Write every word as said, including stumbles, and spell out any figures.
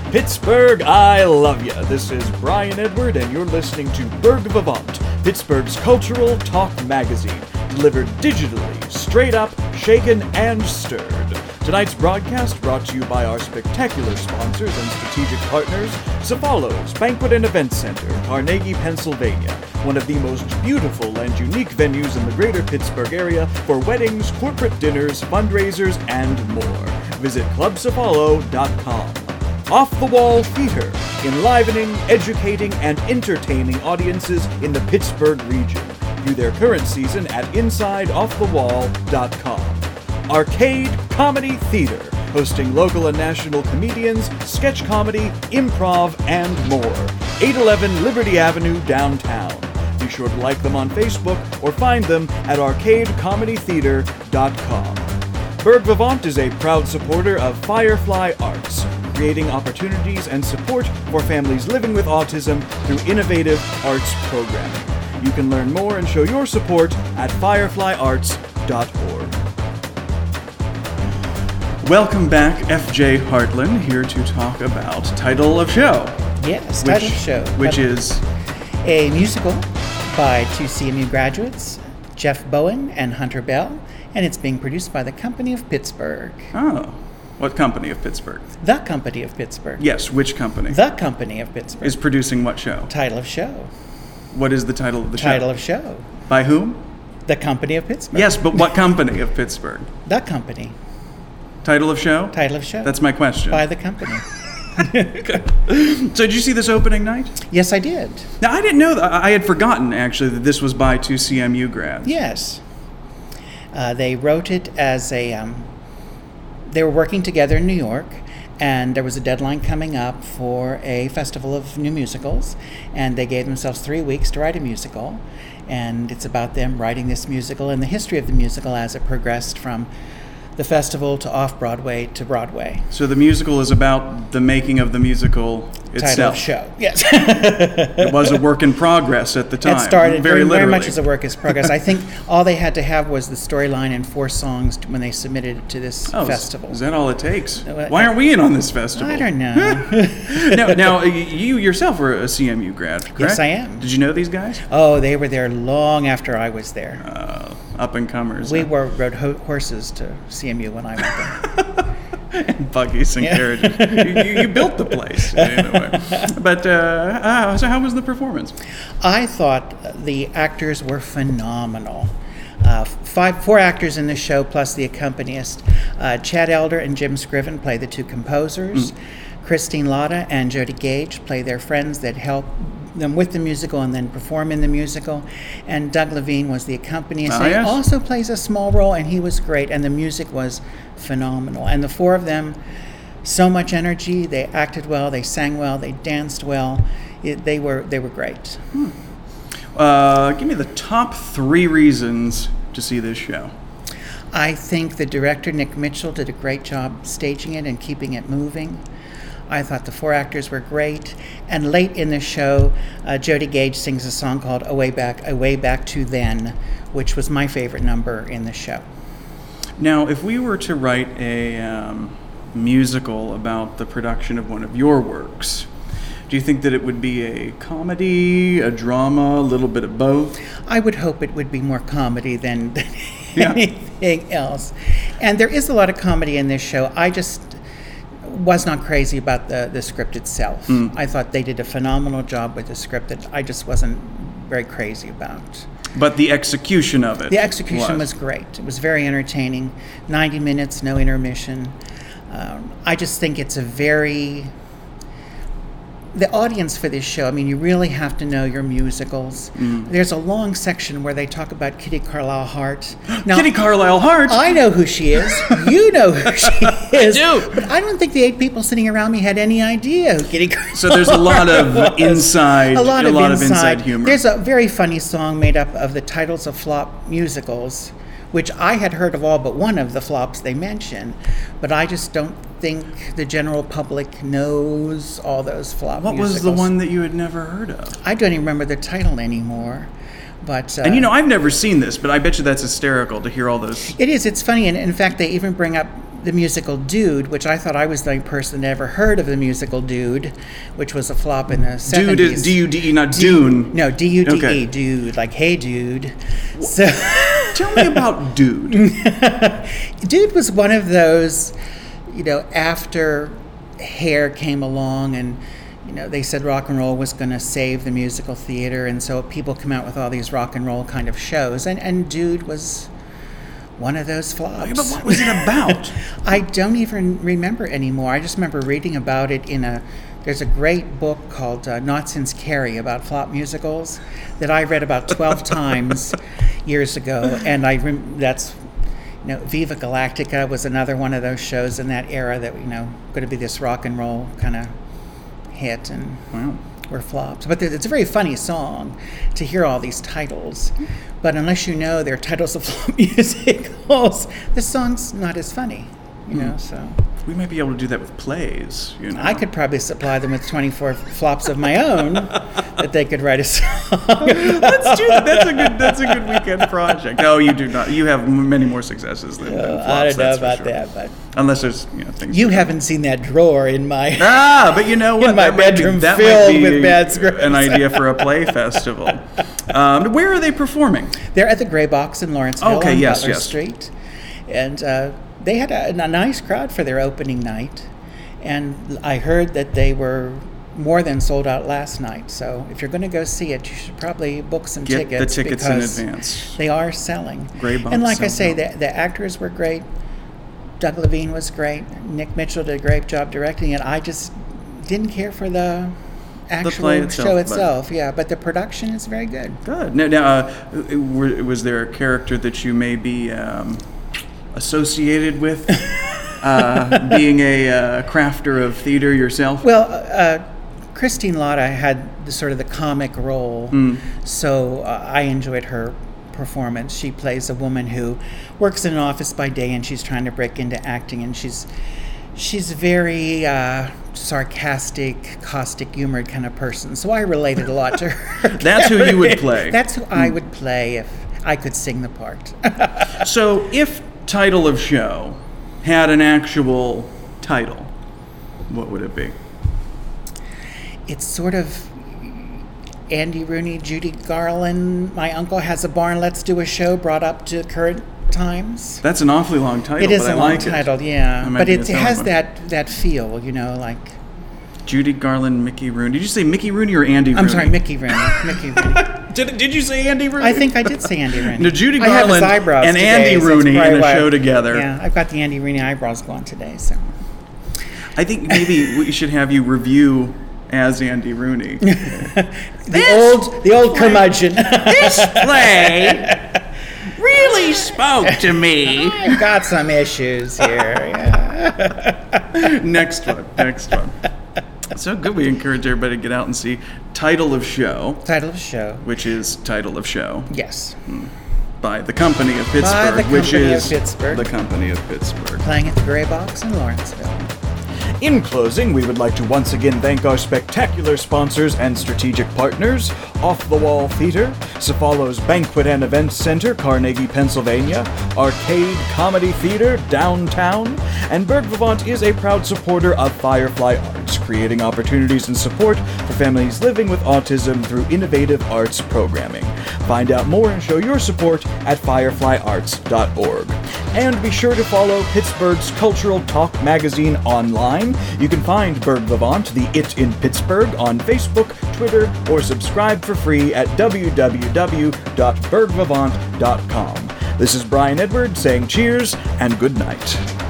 Pittsburgh, I love ya. This is Brian Edward, and you're listening to Berg Vivant, Pittsburgh's cultural talk magazine, delivered digitally, straight up, shaken, and stirred. Tonight's broadcast brought to you by our spectacular sponsors and strategic partners, Cefalos Banquet and Event Center, Carnegie, Pennsylvania, one of the most beautiful and unique venues in the greater Pittsburgh area for weddings, corporate dinners, fundraisers, and more. Visit club cefalo dot com. Off the Wall Theater, enlivening, educating, and entertaining audiences in the Pittsburgh region. View their current season at inside off the wall dot com. Arcade Comedy Theater, hosting local and national comedians, sketch comedy, improv, and more. eight eleven Liberty Avenue, downtown. Be sure to like them on Facebook or find them at arcade comedy theater dot com. Berg Vivant is a proud supporter of Firefly Arts, creating opportunities and support for families living with autism through innovative arts programming. You can learn more and show your support at firefly arts dot org. Welcome back, F J Hartland, here to talk about Title of Show. Yes, which, Title of Show. Which Title. is a musical by two C M U graduates, Jeff Bowen and Hunter Bell, and it's being produced by the Company of Pittsburgh. Oh, what Company of Pittsburgh? The Company of Pittsburgh. Yes, which company? The Company of Pittsburgh. Is producing what show? Title of Show. What is the title of the show? Title of Show. By whom? The Company of Pittsburgh. Yes, but what company of Pittsburgh? The Company. Title of show? Title of Show. That's my question. By the company. So did you see this opening night? Yes, I did. Now, I didn't know that. I had forgotten, actually, that this was by two C M U grads. Yes. Uh, they wrote it as a... Um, they were working together in New York, and there was a deadline coming up for a festival of new musicals, and they gave themselves three weeks to write a musical, and it's about them writing this musical and the history of the musical as it progressed from the festival to off-Broadway to Broadway. So the musical is about the making of the musical itself. Title of show, yes. It was a work in progress at the time. It started very, very, very literally. much as a work in progress. I think all they had to have was the storyline and four songs when they submitted it to this oh, festival. Is that all it takes? Uh, Why aren't we in on this festival? I don't know. now, now, you yourself were a C M U grad, correct? Yes, I am. Did you know these guys? Oh, they were there long after I was there. Uh, up and comers. We huh? were rode ho- horses to C M U when I went there. And buggies and Yeah. carriages. you, you, you built the place. Anyway. But uh, uh, so how was the performance? I thought the actors were phenomenal. Uh, five, four actors in the show plus the accompanist. Uh, Chad Elder and Jim Scriven play the two composers. Mm. Christine Latta and Jody Gage play their friends that help them with the musical and then perform in the musical. And Doug Levine was the accompanist. Oh, He yes. also plays a small role, and he was great. And the music was phenomenal. And the four of them, so much energy. They acted well. They sang well. They danced well. It, they were they were great. Hmm. Uh, give me the top three reasons to see this show. I think the director, Nick Mitchell, did a great job staging it and keeping it moving. I thought the four actors were great. And late in the show, uh, Jody Gage sings a song called Away Back, Away Back to Then, which was my favorite number in the show. Now, if we were to write a um, musical about the production of one of your works, do you think that it would be a comedy, a drama, a little bit of both? I would hope it would be more comedy than, than Yeah. anything else. And there is a lot of comedy in this show. I just was not crazy about the, the script itself. Mm. I thought they did a phenomenal job with the script that I just wasn't very crazy about. But the execution of it The execution was, was great. It was very entertaining. ninety minutes, no intermission. Um, I just think it's a very... The audience for this show, I mean, you really have to know your musicals. Mm. There's a long section where they talk about Kitty Carlisle Hart. Now, Kitty Carlisle Hart? I know who she is. You know who she is. I do. But I don't think the eight people sitting around me had any idea who Kitty Carlisle So there's a lot of inside, a lot, a of, lot inside. of inside humor. There's a very funny song made up of the titles of flop musicals, which I had heard of all but one of the flops they mention, but I just don't think the general public knows all those flop What musicals. was the one that you had never heard of? I don't even remember the title anymore. But uh, And you know, I've never seen this, but I bet you that's hysterical to hear all those. it is. It's funny, and in fact, they even bring up the musical Dude, which I thought I was the only person that ever heard of the musical Dude, which was a flop in the Dude seventies. is D U D E, not Dune. No, D U D E, Okay. Dude, like hey dude. So Tell me about Dude. Dude was one of those, you know, after Hair came along and, you know, they said rock and roll was going to save the musical theater, and so people come out with all these rock and roll kind of shows, and, and Dude was one of those flops. But what was it about? I don't even remember anymore. I just remember reading about it in a, there's a great book called uh, Not Since Carrie about flop musicals that I read about twelve times years ago, and I rem- that's, you know, Viva Galactica was another one of those shows in that era that, you know, going to be this rock and roll kind of hit, and Wow. were flops. But it's a very funny song to hear all these titles. But unless you know they're titles of flop musicals, the song's not as funny, you know, so. We might be able to do that with plays, you know. I could probably supply them with twenty-four flops of my own that they could write a song. Let's do that. That's a good. That's a good weekend project. No, you do not. You have m- many more successes than, than flops. I don't know that's for about sure. that, but Unless there's, you know, things. you haven't seen that drawer in my... Ah, but you know what? In my That might be- bedroom that filled might be with bad scripts. An idea for a play festival. Um, where are they performing? They're at the Gray Box in Lawrenceville Okay, on yes, Butler yes. Street. And uh, they had a, a nice crowd for their opening night. And I heard that they were more than sold out last night. So if you're going to go see it, you should probably book some Get tickets. the tickets in because advance. They are selling. Gray Box and like I sells say, out. the, the actors were great. Doug Levine was great. Nick Mitchell did a great job directing it. I just didn't care for the actual play itself, show but- itself. Yeah, but the production is very good. Good. Now, now uh, were, was there a character that you may be um, associated with, uh, being a uh, crafter of theater yourself? Well, uh, Christine Lotta had the sort of the comic role, Mm. so uh, I enjoyed her performance. She plays a woman who works in an office by day, and she's trying to break into acting, and she's she's very uh, sarcastic, caustic, humored kind of person. So I related a lot to her. That's who you would play. That's who I would play if I could sing the part. So, if title of show had an actual title, what would it be? It's sort of Andy Rooney, Judy Garland, My Uncle Has a Barn, Let's Do a Show, brought up to current times. That's an awfully long title. It is but a I long like title, it. yeah. That might But be it, a it selling has point. that, that feel, you know, like... Judy Garland, Mickey Rooney. Did you say Mickey Rooney or Andy Rooney? I'm sorry, Mickey Rooney. Mickey Rooney. Did, did you say Andy Rooney? I think I did say Andy Rooney. No, Judy I have his Garland eyebrows and today, Andy so that's Rooney probably in a why- show together. Yeah, I've got the Andy Rooney eyebrows going today, so... I think maybe we should have you review as Andy Rooney. The old, the old curmudgeon. This play really spoke to me. I've got some issues here, yeah. Next one, next one. So good. We encourage everybody to get out and see Title of Show, Title of the show. which is Title of Show Yes. by the Company of Pittsburgh, By the which Company of is Pittsburgh. the Company of Pittsburgh. Playing at the Gray Box in Lawrenceville. In closing, we would like to once again thank our spectacular sponsors and strategic partners, Off the Wall Theater, Cephalo's Banquet and Events Center, Carnegie, Pennsylvania, Arcade Comedy Theater, downtown, and Berg Vivant is a proud supporter of Firefly Arts, creating opportunities and support for families living with autism through innovative arts programming. Find out more and show your support at firefly arts dot org. And be sure to follow Pittsburgh's Cultural Talk magazine online. You can find Berg Vivant, the It in Pittsburgh, on Facebook, Twitter, or subscribe for free at w w w dot berg vivant dot com. This is Brian Edward saying cheers and good night.